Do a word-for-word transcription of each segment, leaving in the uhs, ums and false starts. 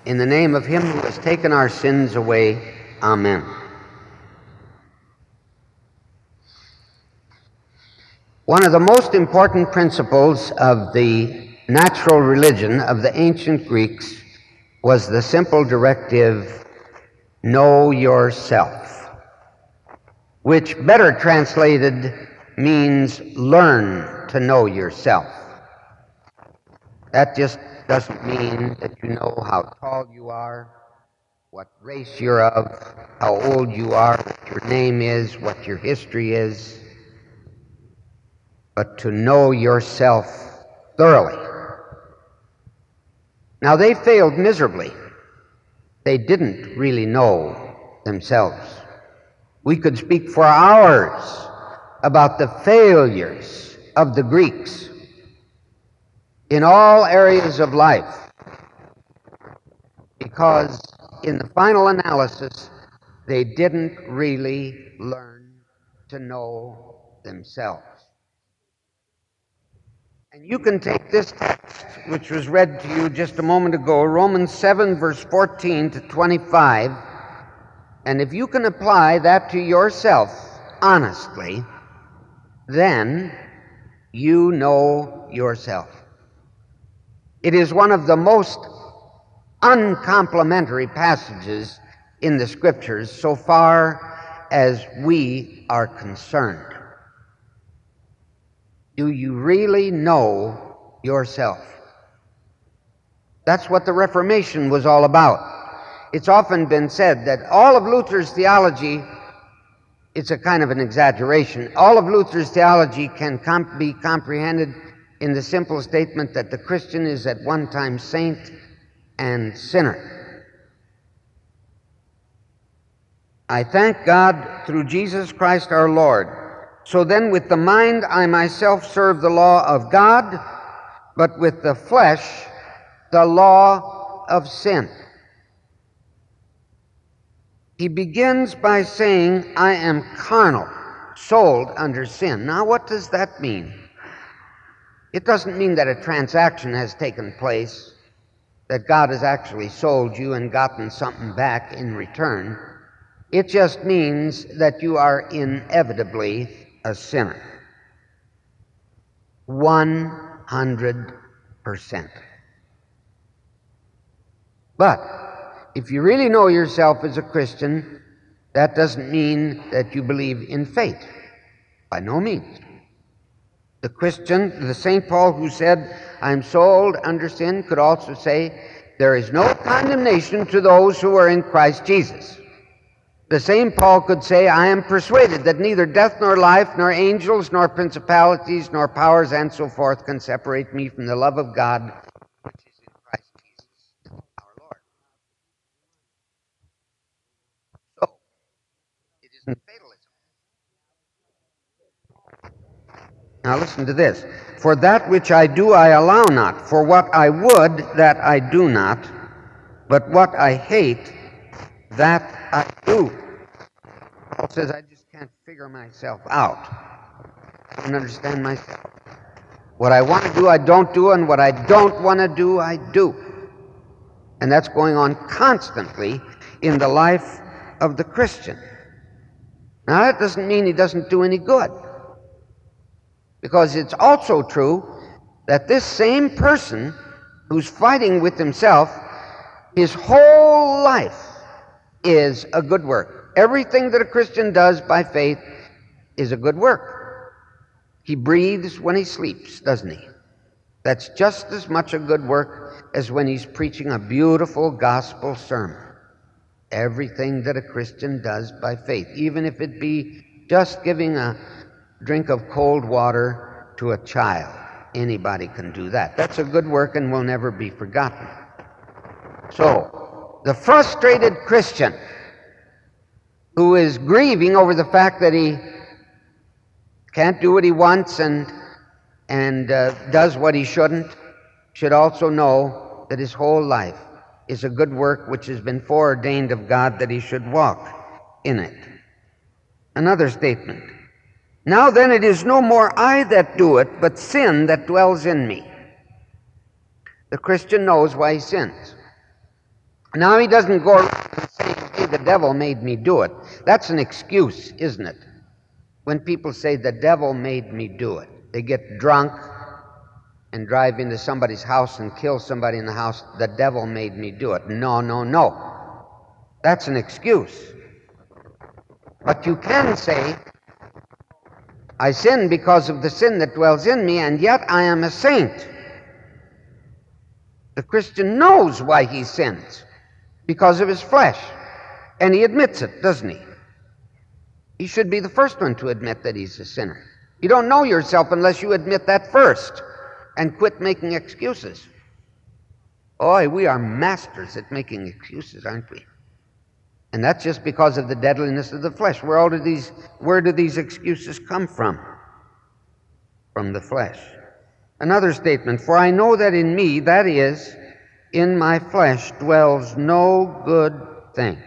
In the name of him who has taken our sins away, amen. One of the most important principles of the natural religion of the ancient Greeks was the simple directive, know yourself, which better translated means learn to know yourself. That just doesn't mean that you know how tall you are, what race you're of, how old you are, what your name is, what your history is, but to know yourself thoroughly. Now, they failed miserably. They didn't really know themselves. We could speak for hours about the failures of the Greeks in all areas of life, because in the final analysis, they didn't really learn to know themselves. And you can take this text, which was read to you just a moment ago, Romans seven, verse fourteen to twenty-five, and if you can apply that to yourself honestly, then you know yourself. It is one of the most uncomplimentary passages in the Scriptures so far as we are concerned. Do you really know yourself? That's what the Reformation was all about. It's often been said that all of Luther's theology, it's a kind of an exaggeration, all of Luther's theology can comp- be comprehended in the simple statement that the Christian is at one time saint and sinner. I thank God through Jesus Christ our Lord. So then with the mind I myself serve the law of God, but with the flesh the law of sin. He begins by saying, I am carnal, sold under sin. Now what does that mean? It doesn't mean that a transaction has taken place, that God has actually sold you and gotten something back in return. It just means that you are inevitably a sinner. one hundred percent. But if you really know yourself as a Christian, that doesn't mean that you believe in fate. By no means. The Christian, the Saint Paul who said, I'm sold under sin, could also say, there is no condemnation to those who are in Christ Jesus. The same Paul could say, I am persuaded that neither death nor life, nor angels, nor principalities, nor powers, and so forth can separate me from the love of God, which is in Christ Jesus our Lord. So, it isn't fatalism. Now listen to this. For that which I do I allow not, for what I would that I do not, but what I hate that I do. Paul says, I just can't figure myself out. I don't understand myself. What I want to do, I don't do, and what I don't want to do, I do. And that's going on constantly in the life of the Christian. Now, that doesn't mean he doesn't do any good. Because it's also true that this same person who's fighting with himself, his whole life is a good work. Everything that a Christian does by faith is a good work. He breathes when he sleeps, doesn't he? That's just as much a good work as when he's preaching a beautiful gospel sermon. Everything that a Christian does by faith, even if it be just giving a drink of cold water to a child. Anybody can do that. That's a good work and will never be forgotten. So, the frustrated Christian who is grieving over the fact that he can't do what he wants and, and uh, does what he shouldn't, should also know that his whole life is a good work which has been foreordained of God that he should walk in it. Another statement. Now then it is no more I that do it, but sin that dwells in me. The Christian knows why he sins. Now he doesn't go around saying, hey, the devil made me do it. That's an excuse, isn't it? When people say the devil made me do it, they get drunk and drive into somebody's house and kill somebody in the house. The devil made me do it. No, no, no. That's an excuse. But you can say, I sin because of the sin that dwells in me, and yet I am a saint. The Christian knows why he sins, because of his flesh. And he admits it, doesn't he? He should be the first one to admit that he's a sinner. You don't know yourself unless you admit that first and quit making excuses. Boy, we are masters at making excuses, aren't we? And that's just because of the deadliness of the flesh. Where all do these, where do these excuses come from? From the flesh. Another statement, for I know that in me, that is, in my flesh, dwells no good thing.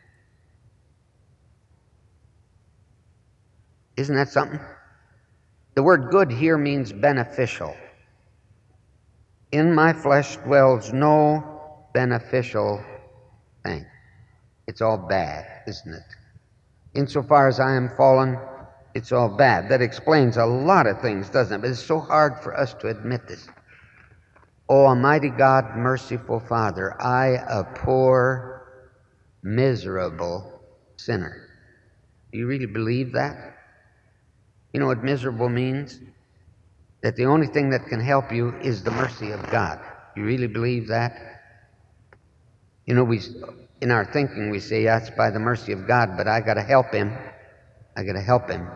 Isn't that something? The word good here means beneficial. In my flesh dwells no beneficial thing. It's all bad, isn't it? Insofar as I am fallen, it's all bad. That explains a lot of things, doesn't it? But it's so hard for us to admit this. Oh, Almighty God, merciful Father, I, a poor, miserable sinner. Do you really believe that? You know what miserable means? That the only thing that can help you is the mercy of God. You really believe that? You know, we, in our thinking, we say, yeah, it's by the mercy of God, but I got to help him. I got to help him.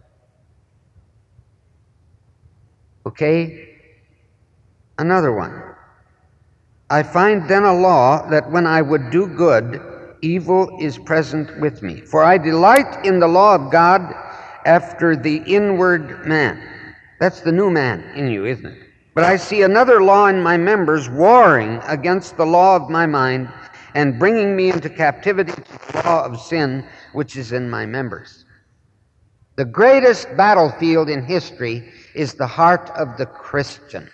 Okay? Another one. I find then a law that when I would do good, evil is present with me. For I delight in the law of God after the inward man. That's the new man in you, isn't it? But I see another law in my members warring against the law of my mind and bringing me into captivity to the law of sin which is in my members. The greatest battlefield in history is the heart of the Christian.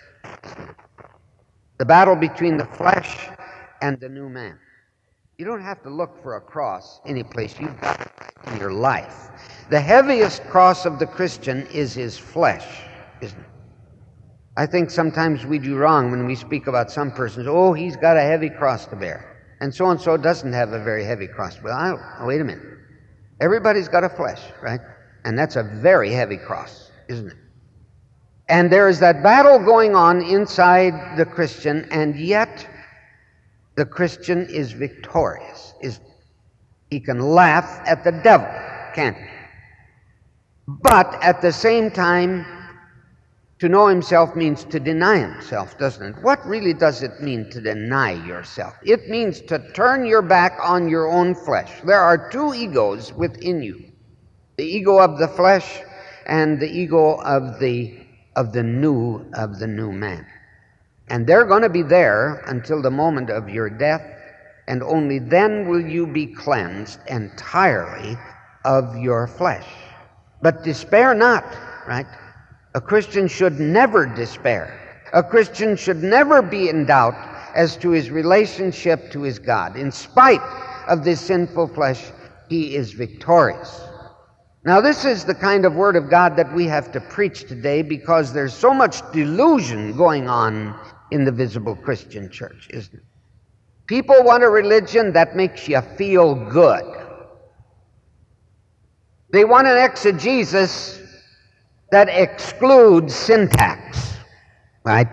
The battle between the flesh and the new man. You don't have to look for a cross anyplace. You've got it in your life. The heaviest cross of the Christian is his flesh, isn't it? I think sometimes we do wrong when we speak about some persons. Oh, he's got a heavy cross to bear. And so-and-so doesn't have a very heavy cross to bear. Well, wait a minute. Everybody's got a flesh, right? And that's a very heavy cross, isn't it? And there is that battle going on inside the Christian, and yet the Christian is victorious. Is he can laugh at the devil, can't he? But at the same time, to know himself means to deny himself, doesn't it? What really does it mean to deny yourself? It means to turn your back on your own flesh. There are two egos within you. The ego of the flesh and the ego of the of the new of the new man. And they're going to be there until the moment of your death, and only then will you be cleansed entirely of your flesh. But despair not, right? A Christian should never despair. A Christian should never be in doubt as to his relationship to his God. In spite of this sinful flesh, he is victorious. Now, this is the kind of word of God that we have to preach today, because there's so much delusion going on in the visible Christian church, isn't it? People want a religion that makes you feel good. They want an exegesis that excludes syntax, right?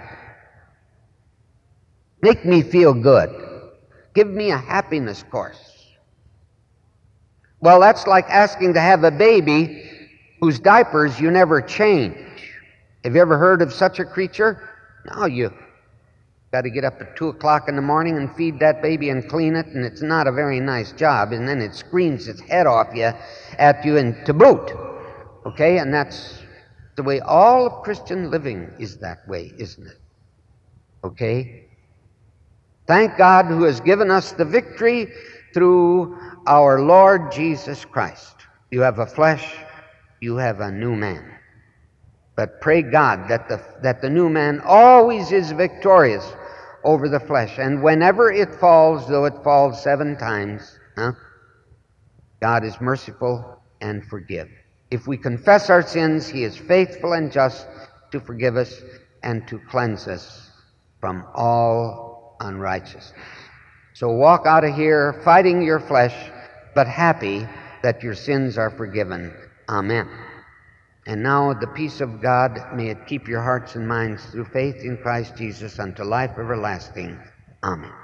Make me feel good. Give me a happiness course. Well, that's like asking to have a baby whose diapers you never change. Have you ever heard of such a creature? No, you got to get up at two o'clock in the morning and feed that baby and clean it, and it's not a very nice job, and then it screams its head off you at you and to boot. Okay, and that's the way all of Christian living is that way, isn't it? Okay? Thank God who has given us the victory through our Lord Jesus Christ. You have a flesh, you have a new man. But pray God that the, that the new man always is victorious over the flesh. And whenever it falls, though it falls seven times, huh, God is merciful and forgive. If we confess our sins, he is faithful and just to forgive us and to cleanse us from all unrighteousness. So walk out of here fighting your flesh, but happy that your sins are forgiven. Amen. And now the peace of God, may it keep your hearts and minds through faith in Christ Jesus unto life everlasting. Amen.